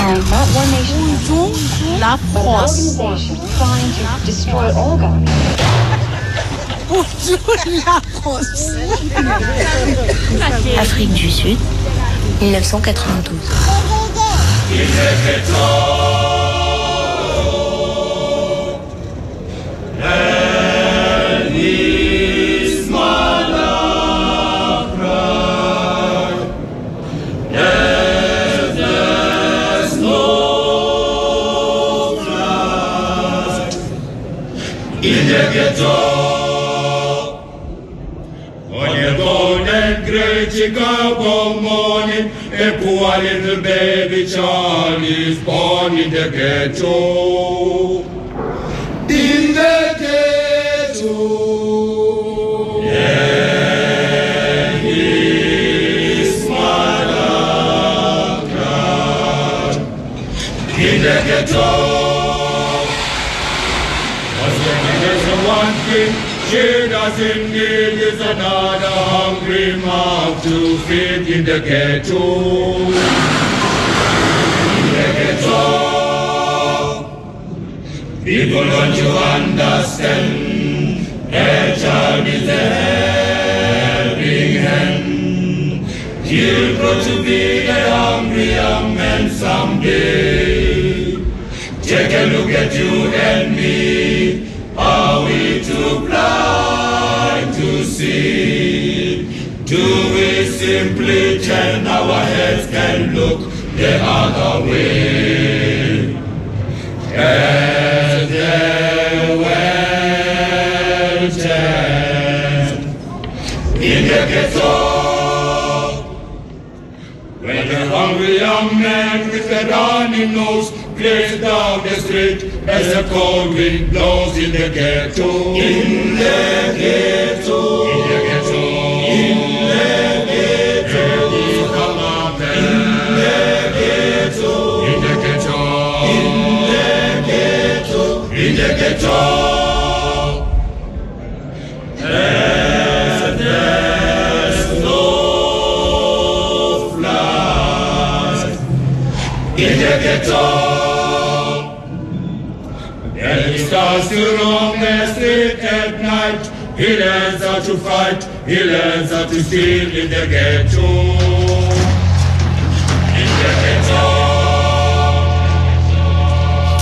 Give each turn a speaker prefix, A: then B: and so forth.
A: not one nation.
B: La
A: But an
B: France.
A: organization trying to destroy all government.
B: Bonjour la France.
C: Afrique du Sud, 1992.
D: In the ghetto, on your golden great Chicago morning, a poor little baby child is born in the ghetto. In the ghetto, and his mother cried. In the ghetto. One thing she doesn't need is another hungry mouth to feed in the ghetto. In the ghetto, people want to understand a child is a helping hand. He'll grow to be a hungry young man someday. Take a look at you and me. Are we too blind to see? Do we simply turn our heads and look the other way? As they went in the ghetto, when the hungry young man with a runny nose plays down the street as the cold wind blows in the ghetto. In the ghetto. In the ghetto. In the ghetto. Come up there. In the ghetto. In the ghetto. In the ghetto. In the ghetto. And there's no flies in the ghetto. And he starts to roam the street at night. He learns how to fight. He learns how to steal in the ghetto.